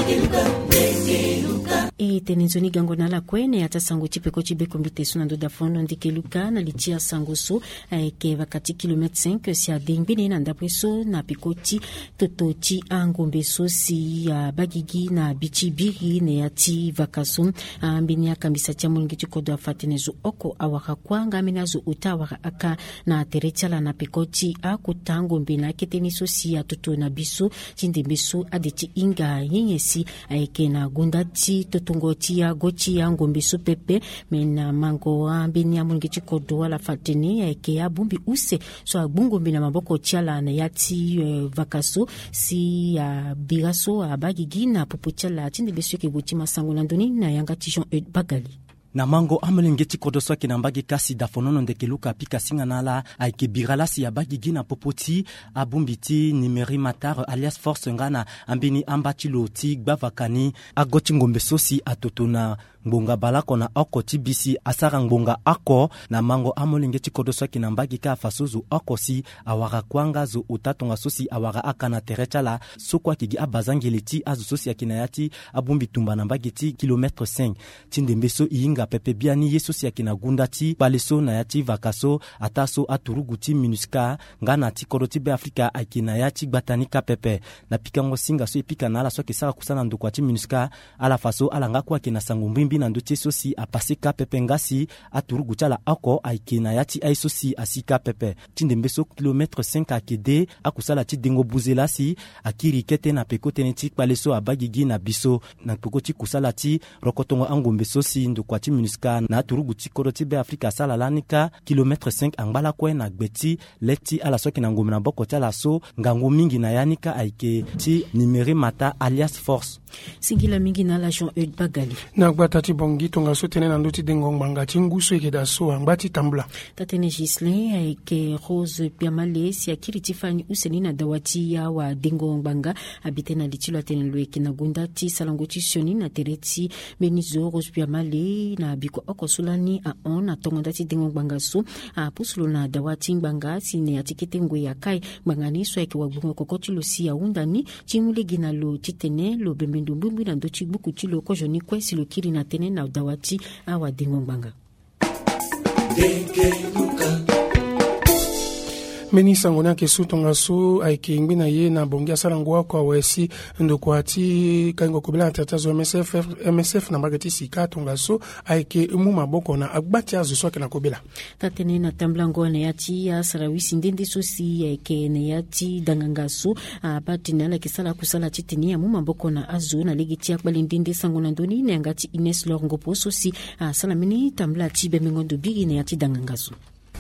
E tenenzoni gangona la kwene ata sango chipeko chibeko mbitesu na ndoda fono ndike luka na litia sango so ke wakati kilometre 5 si adengbi na ndapweso na pikoti tototi angombe so si bagigi na bichibiri ne ati vakaso mbini akambisa tia mulungi chikodo afatenezo oko awaka kwanga minazo utawaka aka na terechala na pikoti akutango mbina keteni so si atoto na biso chinde biso adeti inga yenyesi ke na gundati tongoti ya gochi ya ngombe so pepe mena mango ambini amungi chikodo wala fatini ke ya bumbi use so abungo mbina maboko chala na yati vakaso si biraso abagigi na popotiala tinde beso ke buti masango landoni na yanga tijon bagali na mango amelengeti kodoso ke nambagi kasi dafonono ndeke luka pika singanala aike biralasi ya bagigi na popoti abumbiti nimeri matar alias force ngana ambini ambati loti gbavakani agoti ngombe sosi atotona ngbonga balako na oko tibisi asara ngbonga ako na mango amelengeti kodoso ke nambagi ka fasozu oko si awara kwanga zo utatonga sosi awara akana terechala sokwa kigi abazangeleti azu sosi akinayati abumbi tumba nambagi ti kilometre 5 tindembeso inga pepe biani yeso si akina gundati paleso na yati vakaso ataso aturuguti minuska ngana ti koroti be Afrika akina yati batanika pepe na pikango singa so epika na ala so kesaka kusana ndoko ti minuska ala faso ala ngako akina sango mbimbi na ndote sosi apaseka pepe ngasi aturuguti ala ako akina yati aisosi asika pepe tindembeso kilometre 5 akede akusala ti dengo buzelasi akiri kete na pekote neti paleso abagigi na biso na pekoti kusala ti rokotongo angombe sosi ndoko ti minuska na turuguti koroti be Afrika sala lanika kilometre 5 angbala kwe na gbeti leti ala soki na ngombe na boko tala so ngango mingi na yanika aike ti nimeri mata alias force singila mingi na la Jean Eudes Bagali na gbata ti bongi tonga so tene na ndoti dengo nganga ti nguso eke da so angbati tambla tatene Gislin aike Rose Piamale si akiri ti fani useni na dawati ya wa dengo nganga abite na litilo atene lweki na gunda ti salango ti sioni na tereti Benizo Rose Piamale na biko oko sulani a on na tongo dati dengo bangasu a pusulo na dawati mbanga sine atikete ngwe ya kai bangani so yake wagungo kokoti lo si ya undani chimule gina lo titene lo bembendu mbumbu na ndochi buku chilo ko joni kwe silo kiri na tene na dawati a wa dengo banga meni sangona ke sutonga so aike ngbina ye na bongia salango ako awesi ndoko ati kango kobela tatazo MSF na magati sika tonga so aike mu maboko na agbati azo so ke na kobela tatene na tamblango na yati ya sarawisi ndende so si aike na yati danganga so abati na la kisala kusala titini ya mu maboko na azo na legiti akbali ndende sangona ndoni na ngati Ines Lorengo poso si salamini tambla ti bemengondo bigi na yati danganga so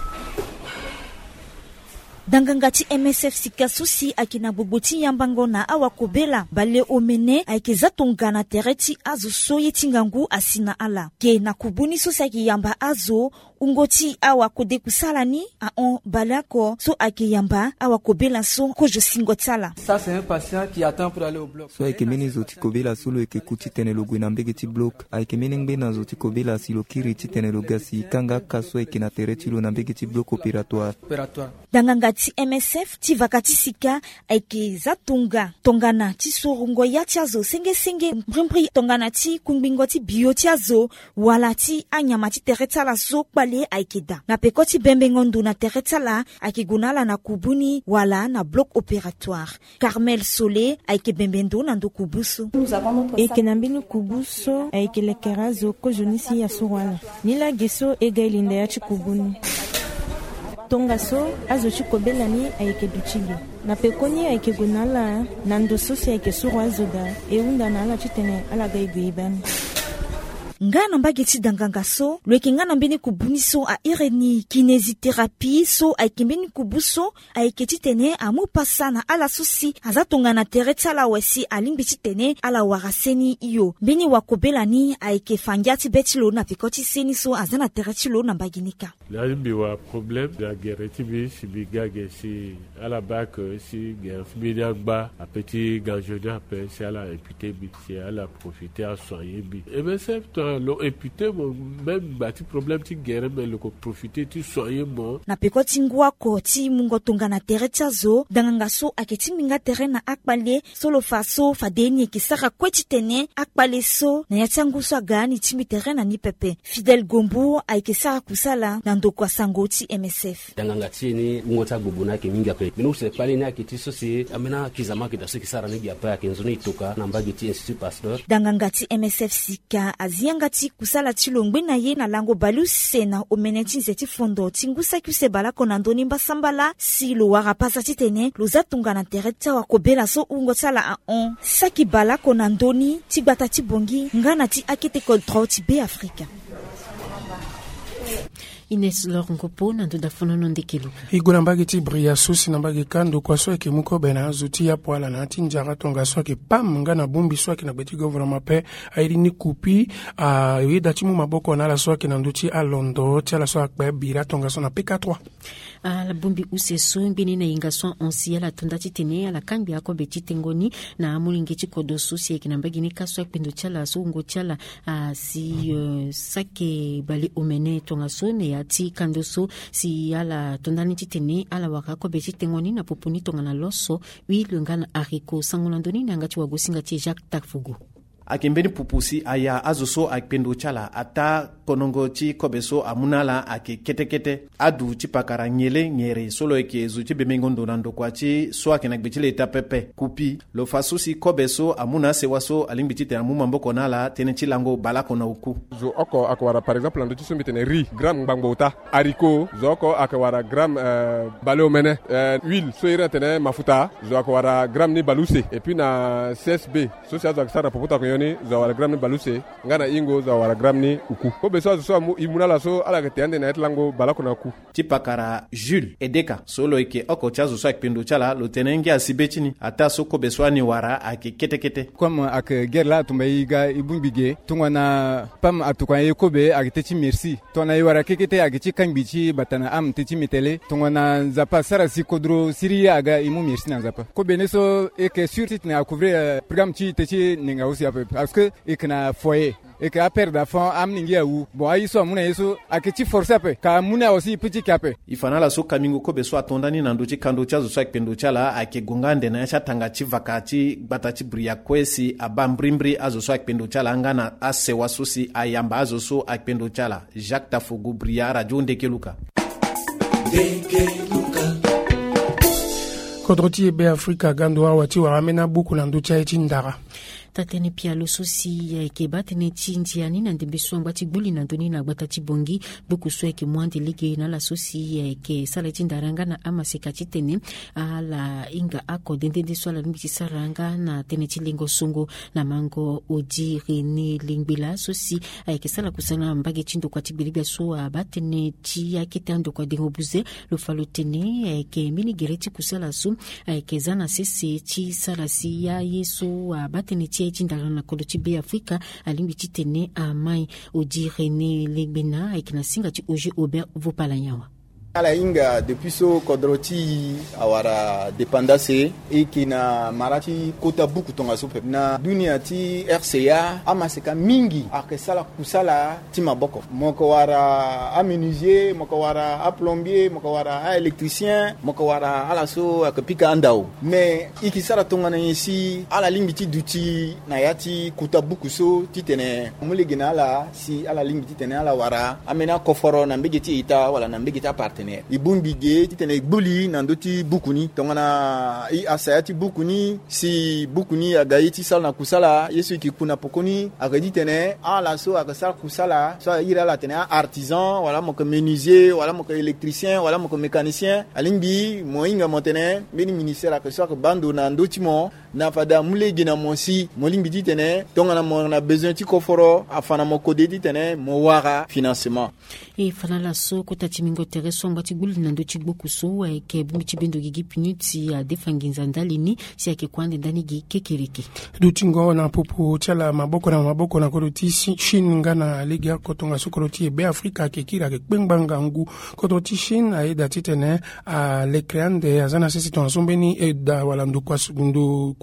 dangangati MSF sika susi akina boboti yambango na awakobela bale omene aikeza tongana tereti azo soye tingangu asina ala ke na kubuni susi akiyamba azo ungoti awakode kusalani a on balako so akiyamba awakobela so kojo singotala. Ça c'est un patient qui attend pour aller au bloc. So aikemeni zoti kobela solo eke kuti tene logo na mbege ti bloc aikemeni ngbe zoti kobela silo kiri ti tene logasi kanga kaso eke na tereti lo na mbege ti bloc opératoire. Dangangati MSF ti vakati sika aike za tongana ti sorungo ya ti azo senge mprimpri tongana ti kungbingo ti bio ti azo wala ti anyama ti teretala so kpale aikeda na pekoti bembengondu na teretala aike gunala na kubuni wala na bloc opératoire. Carmel Solé aike bembendo na ndo kubusu eke na mbini kubuso aike lekerazo ko jonisi ya surwala nila geso ega ilinda ya ti kubuni tonga so azo chikobelani aike duchili na pekoni aike gunala na ndososi aike suru azoda eunda na ala chitene ala gaibani ngana mbageti danganga so lweki ngana mbini kubuniso a ireni kinésithérapie so aike mbini kubuso aike titene amu pasana ala susi azatonga na teretala wesi alimbi titene ala waraseni iyo mbini wakobelani aike fangiati betilo na pikoti seni so azana teretilo na mbaginika la wa problème de la guerre si bigage si ala bac si guerre bidagba a petit ganjoda pe si ala éputé bi si ala profiter à soigner bi et ben c'est na lo imputé même bati problème ti guerre mais le ko profiter ti soigner bon na peko tingwa ko ti mungo tonga na tere tsazo danganga so aketi minga tere na akbale solo faso fadeni kisaka kweti tene akbale so na yatsangu so agani timi tere na ni pepe Fidel Gombo aikesaka kusala na ndoko sangoti MSF danganga tini ngota gubuna ke minga pe minu se pale na kiti so si amena kizama kidase kisara ni giapa ke nzuni itoka na mbagi ti Institut Pasteur danganga ti MSF sika azianga ti kusala ti longwe na ye na lango baluse na omeneti nzeti fondo tingusa kuse bala kona ndoni mbasambala si lo wara pasa ti tene lo zatunga na tereta wa kobela so ungo tsala a on saki bala kona ndoni ti gbata ti bongi ngana ti akete control ti be Afrika Ines Lorongopo na ndoda fonono ndekelu. Igula mbagi ti bria susi na mbagi kando kwa so ke muko bena zuti ya poala na ti njara tonga so ke pam nga na bumbi so ke na beti gouvernement pe airi ni kupi wi da ti mu maboko na la so ke na nduti a Londo ti la so akpe bira tonga so na PK3. La bumbi useso mbini na inga so onsi ya la tonda ti tene la kambi ako beti tengoni na mulingi ti kodo susi ya kina mbagi ni kaso akpendo chala so ungo chala si sake bali omene tonga so ne ya ti kando so si ala tondani ti tene ala waka ko beti tengoni na popuni tonga na loso wi lungana ariko sangulandoni na ngati wagosinga ti Jacques Tafugo akembeni pupusi aya azoso akpendo chala ata konongo ti kobeso amunala ake kete adu ti pakara nyele nyere solo eke zu ti bemengondo na ndokua ti so ake na gbe ti le ta pepe kupi lo faso si kobeso amuna sewa so alingbi ti tene amuma mboko na la tene ti lango bala kona uku zo oko akwara par exemple ando ti so mbitene riz gram ngbango ta haricot zo oko akwara gram bale omene huile so ira tene mafuta zo akwara gram ni baluse et puis na CSB so sia zo aksara popota ko za wala gram ni baluse ngana ingo za wala gram ni uku ko be so imunala so ala ke tende na etlango balako na ku ti pakara Jules Edeka solo eke oko chazo so akpendo chala lo tenengi asibetini ata so ko be so ani wara ake kete comme ak guerre la tumba iga ibumbige tungwana pam atukwa yekobe akete merci tona yara kekete akiti kambichi batana am teti metele tungwana zapa sara si kodro siria aga imu merci na zapa ko beneso eke sur titne a couvrir programme ti teti ninga aussi parce que ikna foyer et que a perdre fond am ningia ou bon aiso amuna yeso akiti force ape ka muna aussi petit kape ifana la so kamingo ko be so atondani na ndochi kando chazo so akpendo chala ake gongande na ya tanga chi vakati gbata chi bria kwesi abambrimbri azo so akpendo chala ngana asewa susi ayamba azo so akpendo chala Jacques Tafugu bria radio ndekeluka Kodroti ebe Afrika gando awati waramena buku na nducha eti ndara tatene pia lo sosi ya keba tene chinjiani na ndembe swangba ti gbuli na ndoni na gbata ti bongi buku so ke mwande lige na la sosi ya ke sala ti ndaranga na amaseka ti tene ala inga ako dende so la lumbi ti saranga na tene ti lengo songo na mango odi rene lingbila sosi ya ke sala kusana mbage ti ndokwa ti bilibia so abatene ti ya ke tando kwa dengo buze lo falo tene ya ke mini gereti kusala so ya ke zana sese ti sala si ya yeso abatene ti tindara na kodo ti be Afrika alimbi ti tene a mai odi René Legbena aikina singa ti oje Aubert Vopalanyawa ala inga depuis so kodroti awara dependance ikina marati kota buku tonga super na dunia ti RCA amaseka mingi akesala kusala ti maboko moko wara amenuisier moko wara a plombier moko wara a électricien moko wara ala so akapika andao mais ikisala tonga na yesi ala limbi ti duti na yati kota buku so ti tene muligina ala si ala limbi ti tene ala wara amena koforo na mbege ti ita wala na mbege ta partenaire ibumbi ge titene gbuli na ndoti bukuni tongana i asayati bukuni si bukuni agaiti sal na kusala yesu ki kuna pokoni akadi tene ala so akasal kusala so ira la tene artisan wala mo menuisier wala mo électricien wala mo mécanicien alimbi mo inga motene mini ministère akaso ka bando na ndoti mo na fada mulegi na mosi mo limbi titene tongana mo na besoin ti koforo afana mo kodedi tene mo wara financement e fana la so ko tatimingo tere somba ti gulu na ndo ti gboku so ke bumi ti bendo gigi pinuti a defanginza ndalini si ake kwande ndani gi kekereke dutingo na popo chala maboko na kodoti shin ngana ligi akotonga sukoroti ebe Afrika ke kira ke kpengbanga ngu kodoti shin aida titene a le creande azana sisi ton sombeni e da wala ndu kwasundu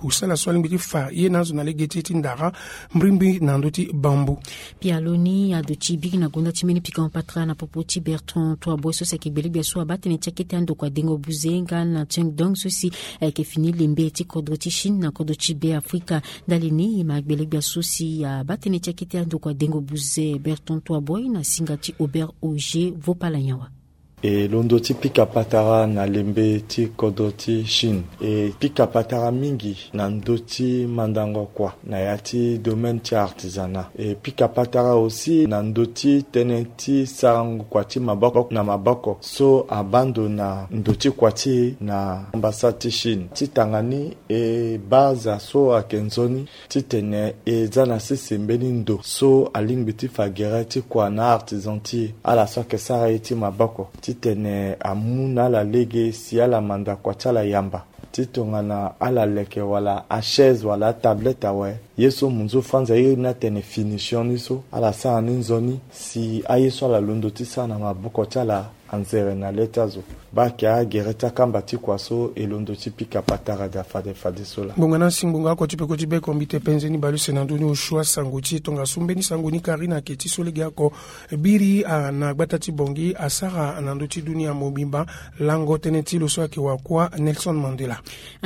kusala swali mbiti fa ye nazo na legeti tindara mbrimbi na ndoti bambu pialoni adochi big na gonda chimeni pika patra na popoti Bertrand to aboso se kebele biaso abate ne chakete ando kwa dengo buzenga na Chengdong sosi ke fini lembe ti kodroti Chine na kodochi be Afrika dalini magbele biaso si abate ne chakete ando kwa dengo buze Bertrand to aboy na singati Aubert Auger Vopalanyawa. E londo ti pika patara na lembe ti kodoti Chine e pika patara mingi na ndoti mandango kwa na yati domaine ti artisanat e pika patara aussi na ndoti tene ti sarango kwa ti maboko na maboko so abando na ndoti kwa ti na ambassade ti Chine ti tangani e baza so akenzoni ti tene e zana sisembeni ndo so alingbi ti fagere ti kwa na artisan ti ala so ke sara ti maboko tene amuna la lege si ala manda kwa chala yamba titongana ala leke wala a chaise wala tablette awe yeso munzo fanza na tene finition iso ala sa aninzoni si ayeso la londo tisa na mabuko chala anzere na letazo ba kia gereta kamba ti kwaso elondo ti pika patara da fade sola bongana singbonga ko tipe ko tibe kombite penzeni balu senando ni oshwa sanguti tonga sumbeni sangoni karina keti solege ako biri na gbata ti bongi asara nando ti dunia mobimba lango teneti lo so ke wakwa Nelson Mandela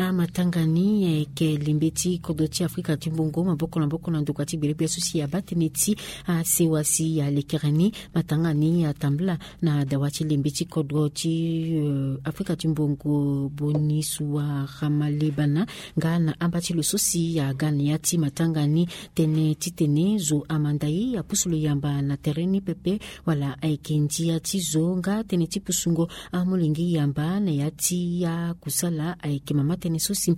matangani ke limbeti kodoti Afrika ti bongo maboko na ndoko ti bere biaso si abateneti sewasi ya lekerani matangani atambla na dawati limbeti kodoti Afrika timbongo bonisu wa Ramalebana ngana ambati lusosi ya gani yati matangani tene zo amandai ya pusulo yamba na tereni pepe wala aikenji ya tizo nga tene tipusungo amulingi yamba na yati ya kusala aikemama tene sosi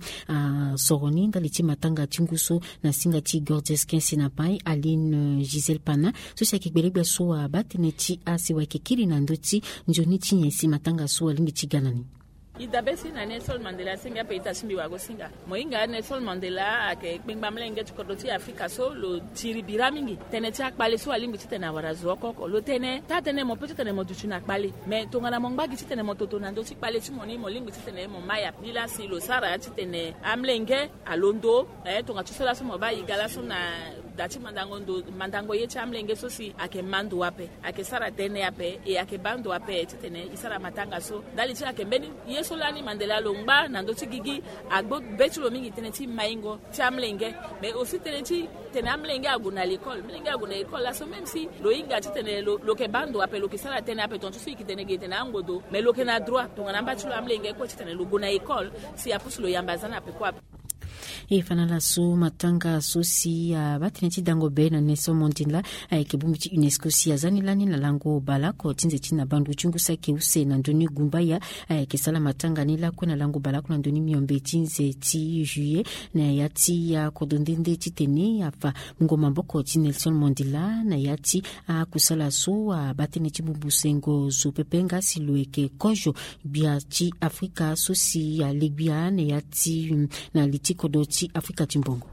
soroni ndaliti matanga tinguso na singa ti Gorgeous Kensi na pai Aline Giselle Pana sosi akibelebya so abatene ti asiwa kekiri na ndoti njoni tinyesi matanga so alingi tiganani idabesi na Nelson Mandela singa peita simbi wago singa moinga Nelson Mandela ake kpengba mlenge chikodoti Afrika so lo tiribira mingi tene ti akpale so alimbi ti tene awarazo koko lo tene ta tene mo peti tene mo duchu na akpale me tongana mongba gi ti tene mo toto na ndo ti kpale ti moni mo limbi ti tene mo maya lila si lo sara ti tene amlenge alondo tonga ti sola so mo ba igala so na dati mandango ye ti amlenge so si ake mando wape ake sara tene ape e ake bando wape ti tene isara matanga so dali ti ake mbeni solani Mandela longba nando ti gigi agbo betulo mingi tene ti maingo ti amlenge mais aussi tene amlenge aguna l'école mlenge aguna l'école la so même si lo inga ti tene lo ke bando ape lo ke sala tene ape ton so ki tene ge tene angodo mais lo ke na droit ton na mbatulo amlenge ko ti tene lo guna école si apusulo yambazana ape kwa fanala so matanga so si batineti dango be na Nelson Mandela kebumbi ti UNESCO si azani lani na lango balako tinze tina bandu chungu sa ke use na ndoni gumbaya ke sala matanga ni lako na lango balako na ndoni miombe tinze ti juillet na yati ya kodondende ti tene afa ngoma mboko ti Nelson Mandela na yati kusala so batineti bubusengo zo pepenga silueke kojo bia ti Afrika so si legbia na yati na litiko do ti Afrika timbongo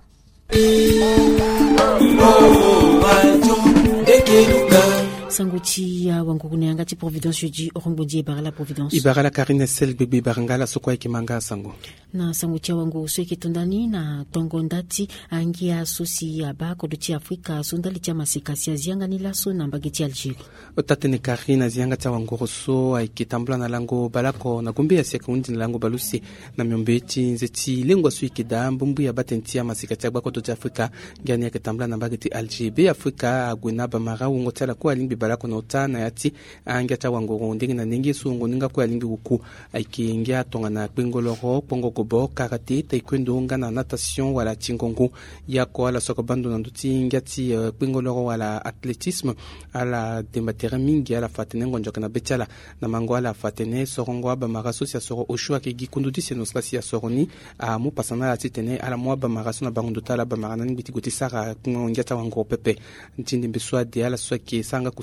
sanguti ya wangukune yangati Providence jeudi orongbondi barala Providence ibarala Karine Sel bebe barangala sokwa ikimanga sango na sanguti ya wangu so ikitondani na tongo ndati angia sosi ya bako doti Afrika sondali tia masikasi azianga nila so na mbageti Algeria otatene Karine azianga tia wangu so ikitambula na lango balako na gombe ya sekundi na lango balusi na myombeti nzeti lengwa so ikida mbumbu ya batenti ya masikasi ya bako doti Afrika ngani ya kitambula na mbageti Algeria Afrika agwena bamara ungo tala kwa limbi balako na utana yati angia tia wangu ndingi na ningi so ngoninga kwa limbi uku aikiingia tonga na kwengoloro pongo gobo karate taekwondo ngana natation wala tingongo yako ala sokobando na nduti ngati kwengoloro wala athlétisme ala dematera mingi ala fatene ngonjoka na betala na mango ala fatene sorongo aba maraso sia soro oshua ke gikundu ti senos la sia soroni a mo pasana la titene ala mo aba maraso na bango ndota la ba marana ngiti goti sara ngata wango pepe ntindi mbeswa de ala so ke sanga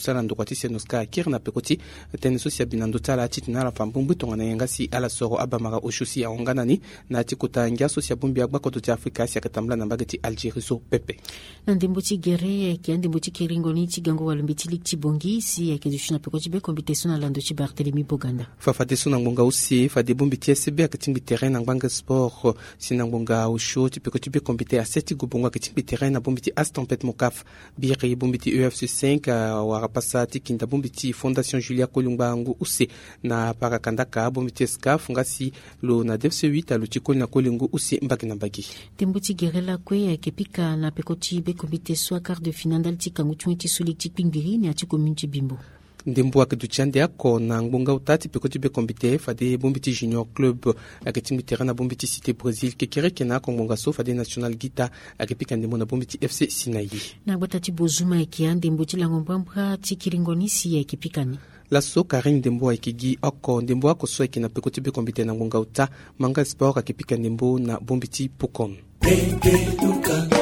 kusala ndo kwati senoska kir na pekoti tene so sia binando tala ati na la fambumbu tonga na yangasi ala soro abamara oshusi ya onganani na ati kutanga so sia bumbi agba koto Afrika sia katamla na bagati Algerie so pepe ndembo tigere ki ndembo tikiringo ni tigango walumbiti likti bongi si ke dushina pekoti be competition na lando ci Barthélemy Boganda fafate so na ngonga usi fa de bumbi TSB akatimbi terrain na nganga sport sinangonga usho tipekoti be compete a seti gubonga akatimbi terrain na bumbi Astampet Mokaf biri bumbi UFC 5 warapasati kinda bumbi Fondation Julia Kolumba ngu usi na parakandaka bumbi SCAF ngasi lo na DFC 8 alo chikoli na kolingu usi mbaki na mbaki tembuti gerela kwe kepika na pekoti be compete soit quart de finale tikangu chunti sulikti pingiri ni ati community bimbo ndembo akiduchande ako na ngbonga utati pekoti be kombite fade bombiti junior club akatimbi terrain na bombiti cité Brésil kekere kena ko ngbonga so fade national guitar akipika ndembo na bombiti FC Sinai na botati bozuma ekiande mboti la ngombambra tikiringonisi ekipikani la so Karim ndembo ekigi ako ndembo ako so ekina pekoti be kombite na ngbonga uta manga sport akipika ndembo na bombiti Pokon